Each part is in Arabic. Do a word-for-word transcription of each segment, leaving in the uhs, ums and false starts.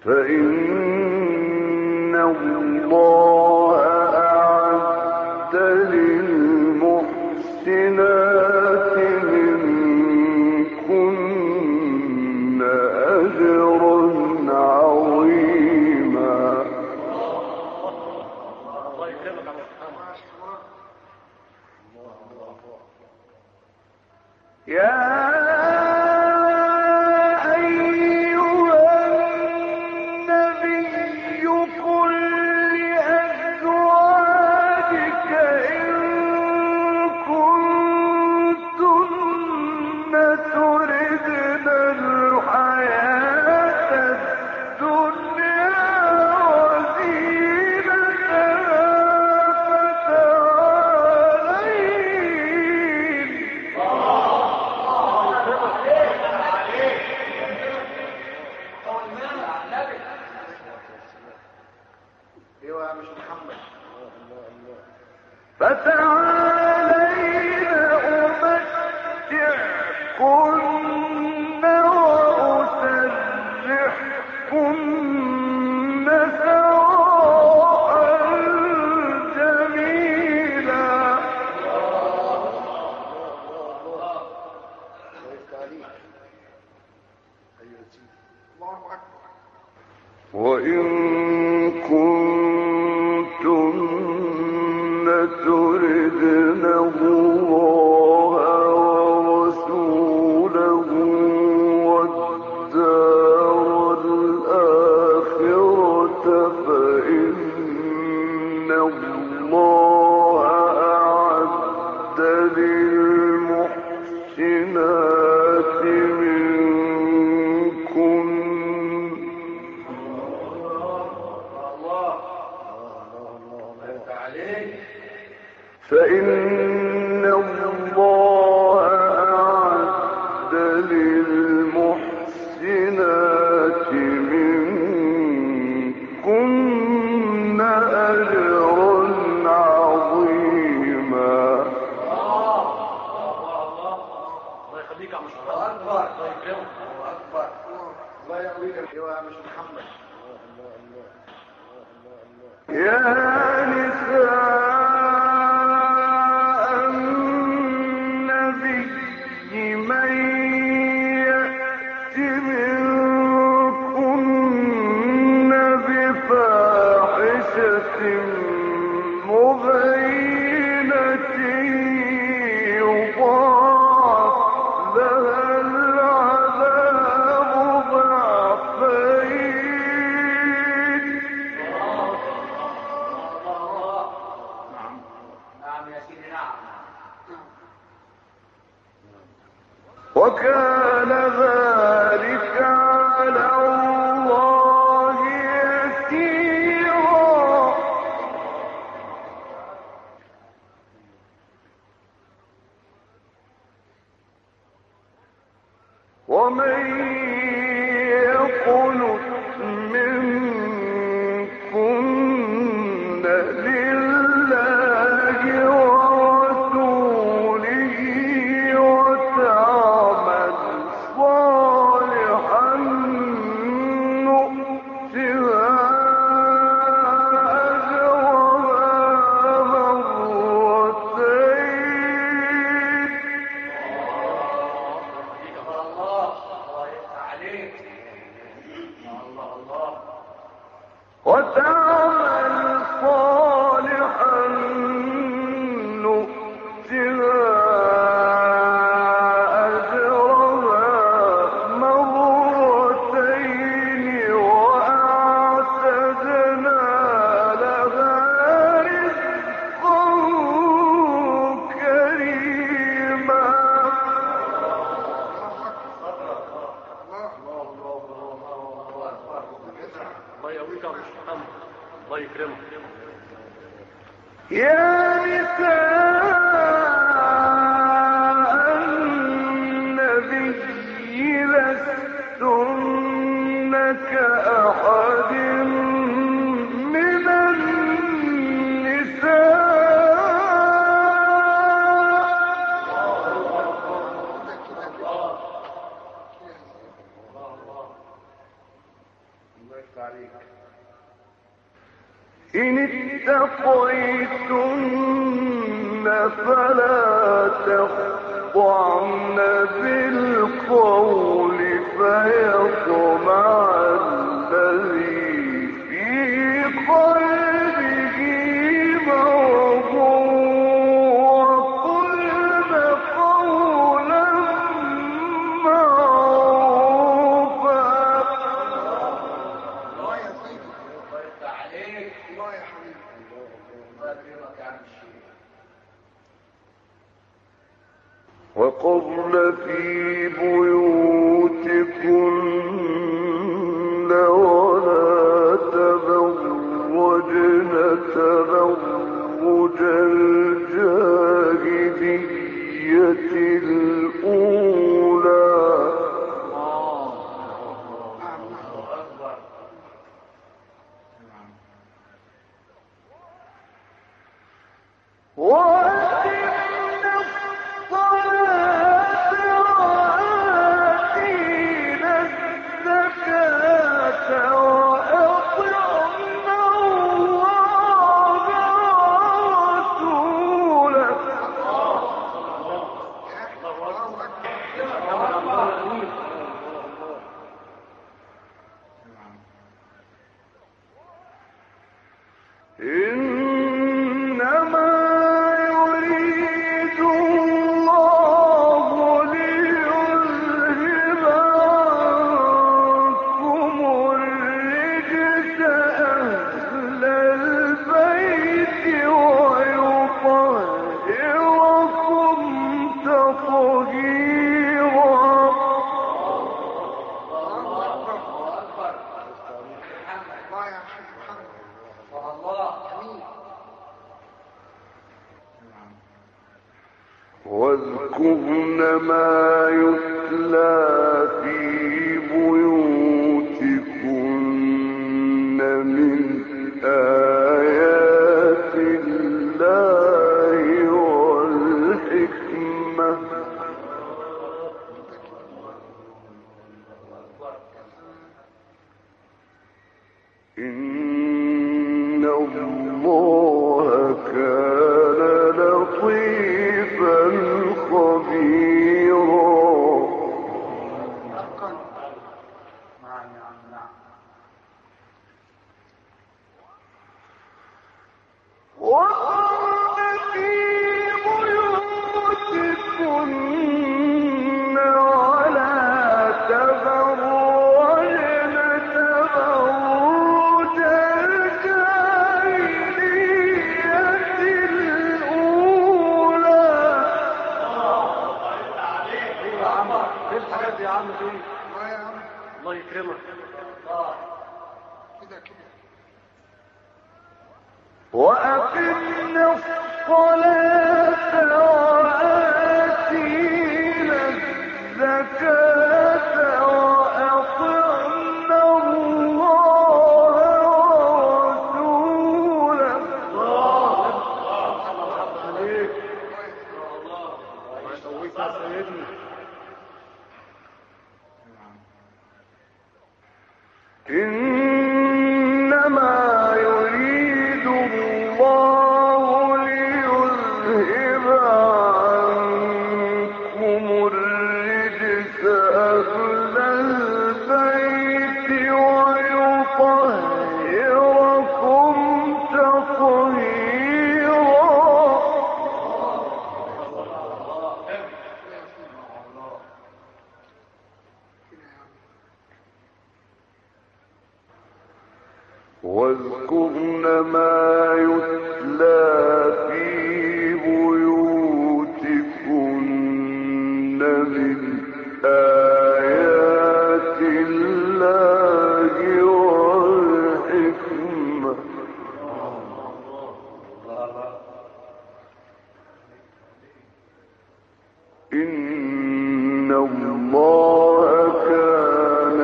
فإن الله أعد للمحسنات منكن أجرا عظيما. يا فتعالين أمتعكن وأسرحكن سراحا جميلا. وإن كنتم تردن الله ورسوله والدار الآخرة فإن الله أعد للمحسنات منكن فإن الله أعد للمحسنات منكن أجرا عظيما. الله يخليك يا عم محمد. الله أكبر. الله يكرمك. الله أكبر. الله يقويك يا مش محمد. يا نساء وكان ذلك على الله يسيرا. ومن يقنت منكن لله ورسوله وتعمل صالحا نؤتها أجرها مرتين. وتعمل صالحا نؤتها أجرها مرتين وأعتدنا لها رزقا كريما. الله يقويك يا مش محمد. الله يكرمك. يا نساء النبي لستن كأحد من النساء إن اتقيتن فلا تخضعن بالقول فيطمع الذي في قلبه مرض وقلن قولا معروفا. الله يا سيدي، الله يفتح عليك، الله يا حبيبي، الله يكرمك يا عم الشيخ. وقرن في بيوتكن ولا تبرجن تبرج الجاهلية الأولى وأقمن الصلاة وآتينا الزكاة وأطعنا الله ورسوله. إنما يريد الله ليذهب عنكم الرجس أهل البيت ويطهركم تطهيرا. واذكرن ما يتلى في بيوتكن من آيات الله والحكمة. إن الله كان لطيفا خبيرا. وقرن في بيوتكن ولا تبرجن تبرج الجاهلية الأولى. ايه الحاجات دي يا عم دي؟ الله يكرمك. كده كده. وأقمنا الصلاة وآتينا الزكاة وأطعنا الله ورسوله. عليك. الله يسويك يا سيدنا. إنما يريد الله ليذهب عنكم الرجس أهل البيت ويطهركم تطهيرا. واذكرن ما يتلى في بيوتكن من آيات الله والحكمة. إن الله كان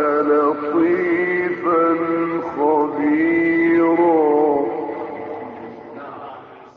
لطيفا خبيرا.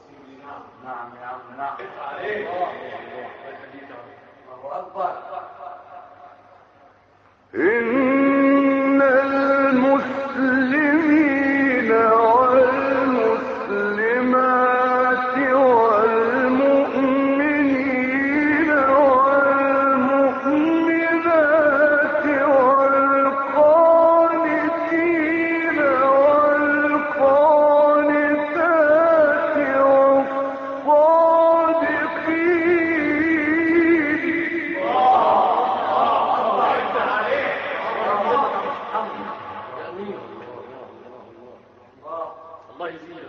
الله يزيدك.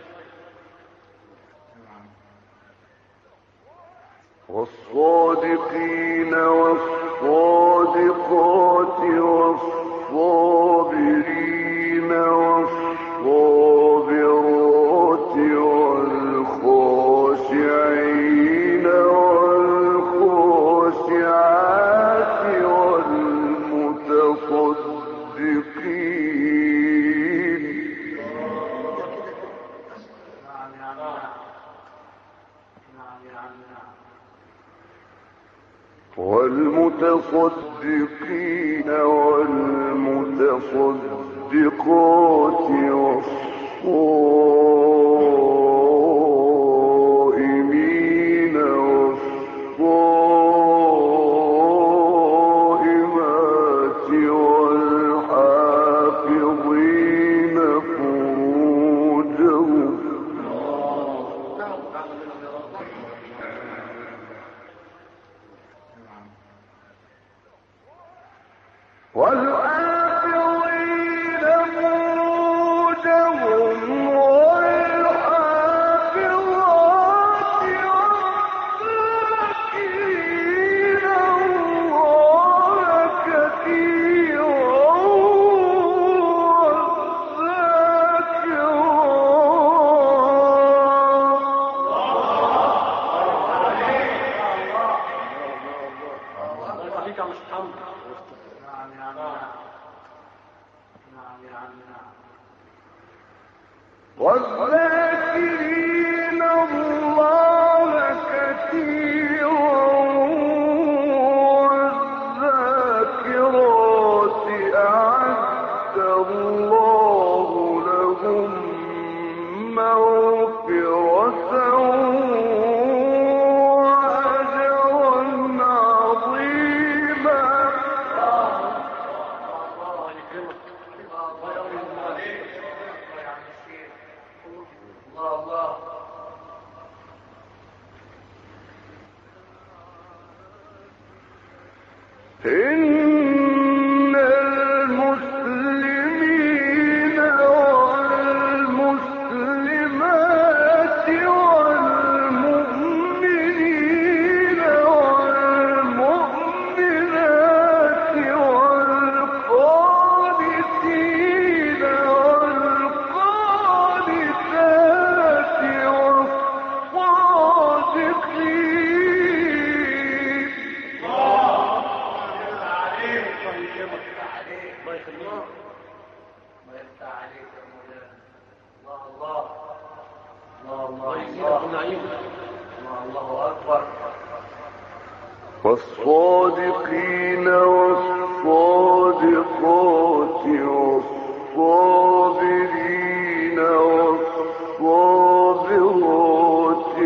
والصادقين والصادقات والصابرين والصابرات والخاشعين والخاشعات والمتصدقين والمتصدقين والمتصدقات والصائمين والصائمات والحافظين فروجهم والحافظين فروجهم والحافظات والذاكرين الله كثيرا الله يخليك يا مش محمد. والذاكرين الله كثيرا والذاكرات أعد الله لهم مغفرة وأجرا عظيما. الله يكرمك. الله يرضى عليك. الله الله. إن المسلمين والمسلمات والمؤمنين والمؤمنات والقانتين والقانتات والصادقين الله يخليك. الله يفتح عليك يا مولانا. الله الله الله الله يزيدك ونعيمك. الله الله أكبر. والصادقين والصادقات والصابرين والصابرات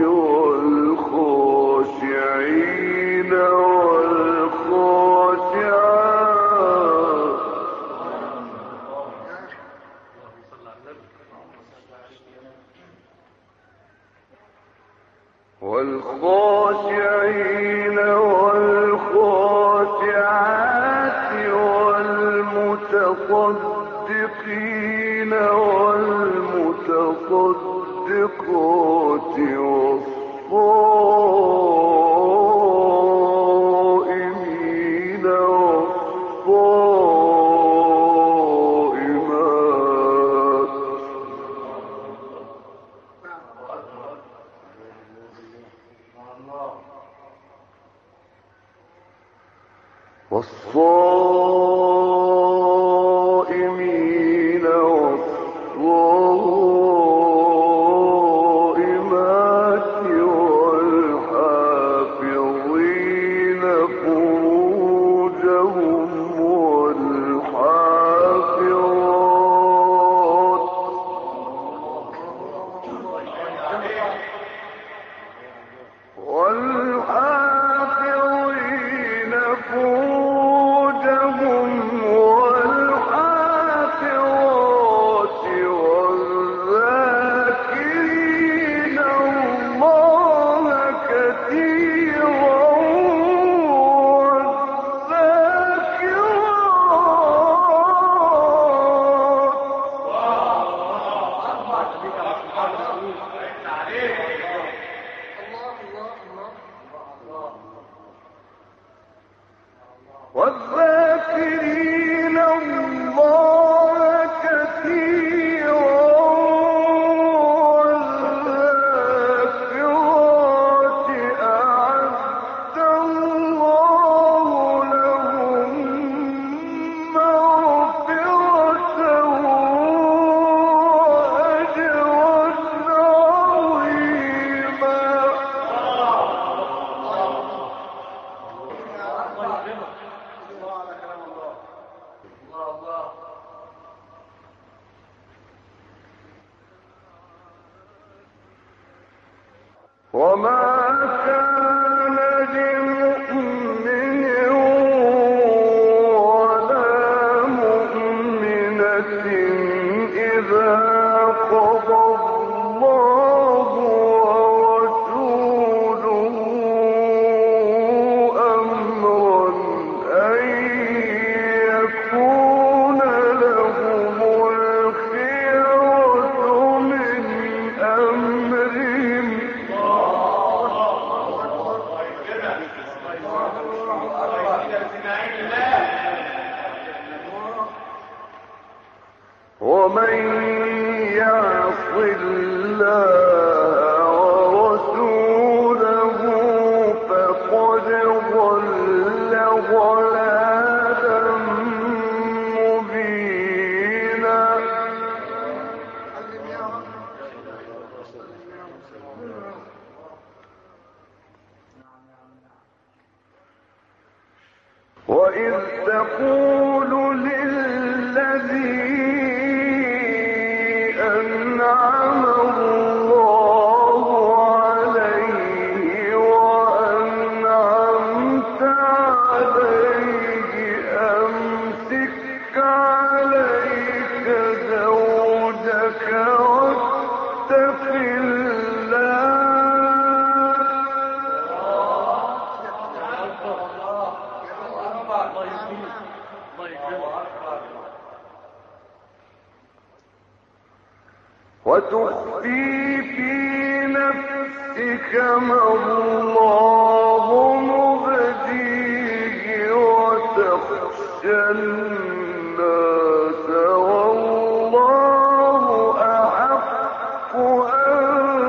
والخاشعين والخاشعات والخاشعين والخاشعات والمتصدقين والمتصدقات والصائمين والصائمات والصائمين والصائمات والحافظين وما كان لمؤمن ولا مؤمنة إذا قضى الله ورسوله أمرا أن يكون لهم الخيرة من أمرهم. ومن يعص الله ورسوله فقد ضل ضلالا مبينا. وإذ تقول للذي أنعم الله عليه وأنعمت عليه أمسك عليك زوجك واتق الله. وتخفي في نفسك ما الله مبديه وتخشى الناس والله أحق أن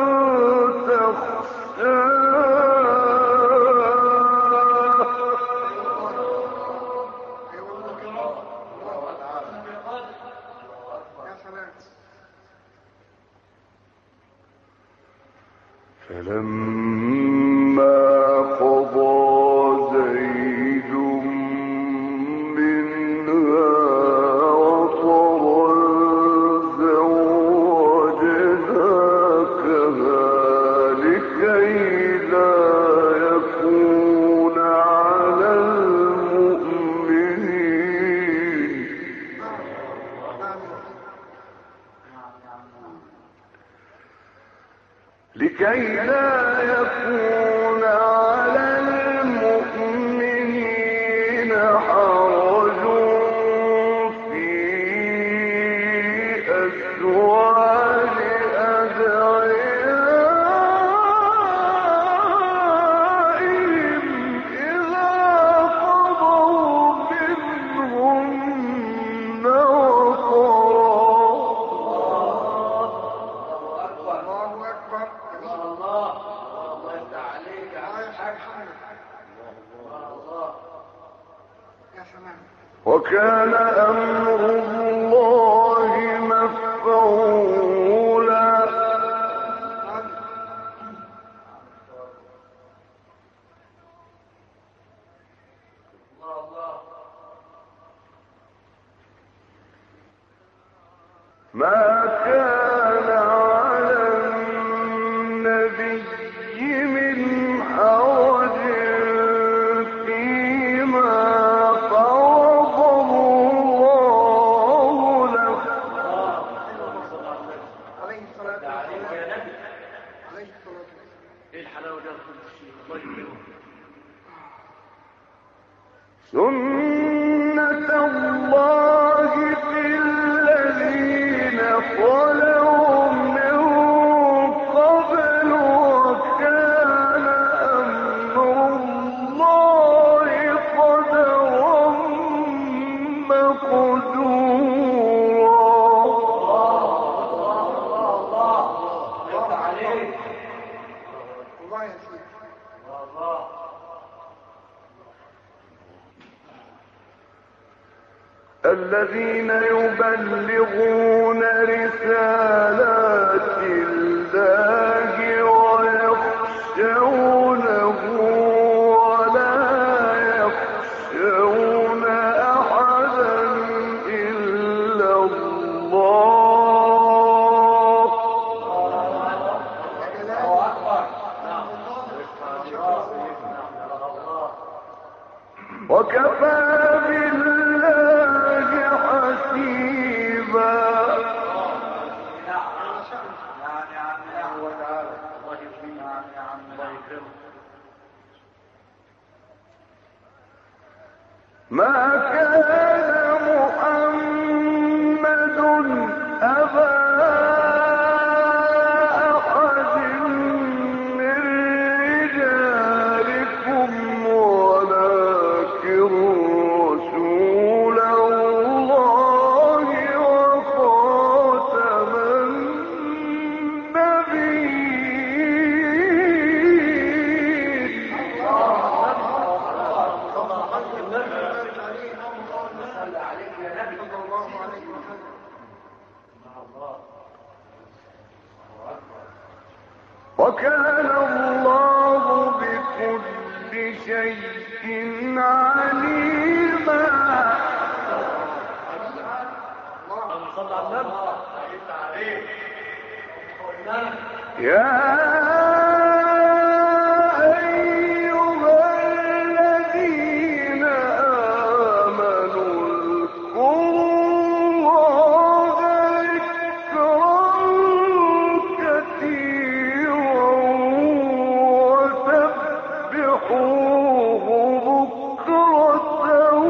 فلما قضى زيد منها وطرا زوجناكها لكي لا يكون على المؤمنين لكي لا يكون على المؤمنين حرج في أزواج أدعيائهم إذا قضوا منهن وكان أمر الله مفعولا. ما كان على النبي من حرج فيما سنة الله في الذين خلوا من قبل وكان أمر الله قدرا مقدورا. الذين يبلغون رسالات الله ويخشونه ولا يخشون أحدا إلا الله. ما كان محمد أبا أحد من رجالكم ولكن رسول الله وخاتم النبيين. وكان الله بكل شيء عليما. يا أيها الذين آمنوا اذكروا الله ذكرا كثيرا وسبحوه بكرة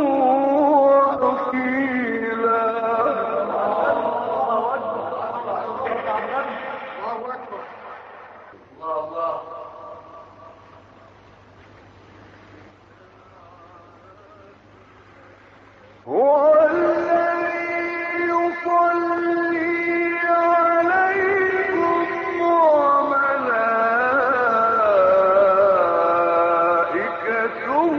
وأصيلا. هو الذي يصلي عليكم وملائكته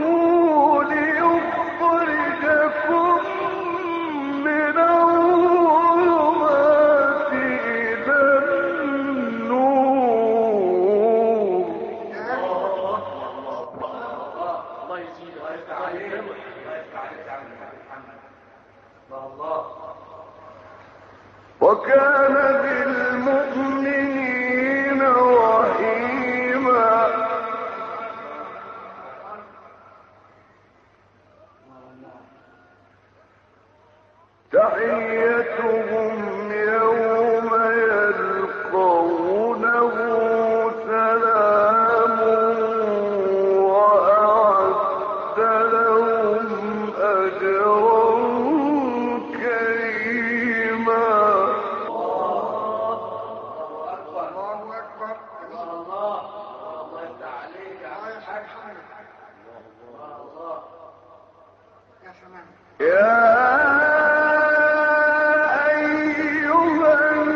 ليخرجكم من الظلمات إلى النور. الله يزيد ويفتح عليك ويفتح عليك يا عم محمد. الله وكان بالمؤمنين رحيما. تحيتهم يوم يلقونه سلام وأعد لهم أجرا كريما. يا أيها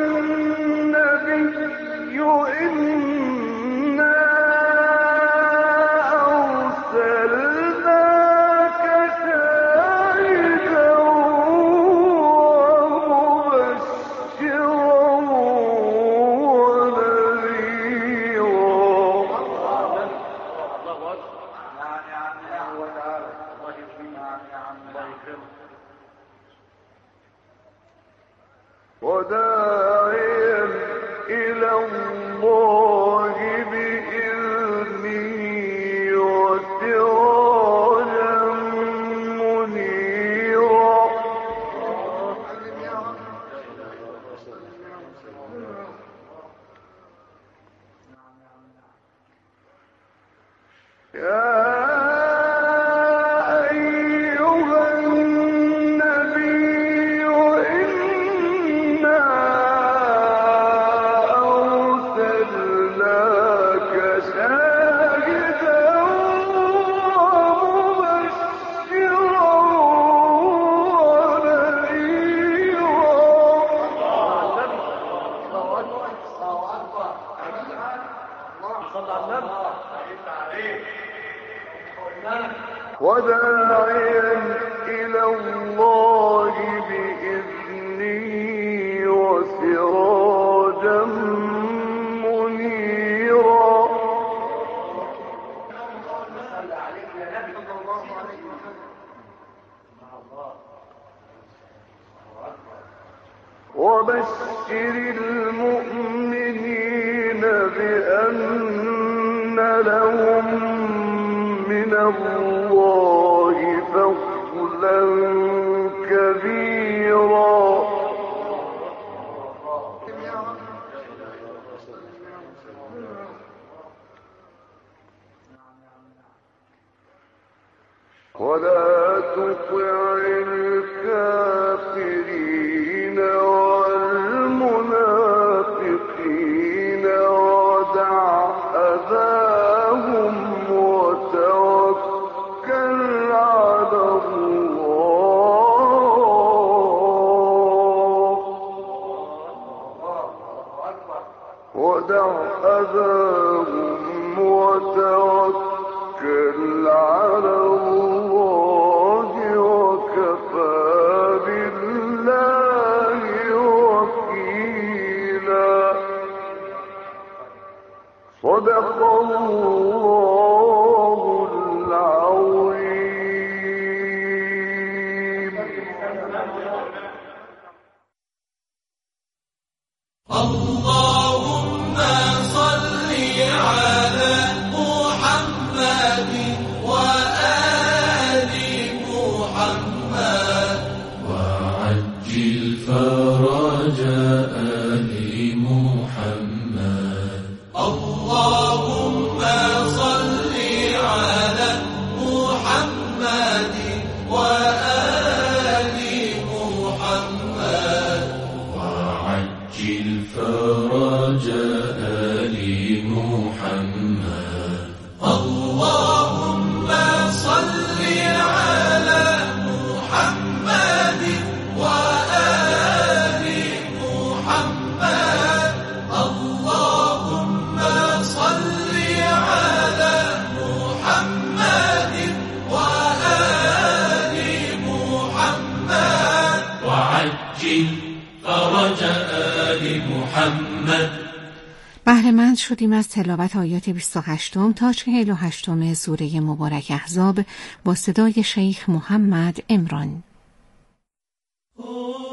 النبي إنا أرسلناك شاهدا ومبشرا وداعيا إلى الله بإذنه وسراجا منيرا. يا وداعيا إلى الله بإذنه وسراجا منيرا. وبشر المؤمنين بأن لهم من الله فضلا كبيرا. ولا ودع أذاهم وتوكل على الله وكفى بالله وكيلا. صدق الله العظيم. اللهم صل على محمد وآل محمد وعجل فرج آل محمد. اللهم صل على محمد وآل محمد وعجل فرج آل محمد. اللهم صل على محمد وآل محمد. اللهم صل على محمد وآل محمد وعجل فرج آل محمد. بهره‌مند شدیم از تلاوت آیات بیست و هشت تا چهل و هشت سوره مبارک احزاب با صدای شیخ محمد عمران.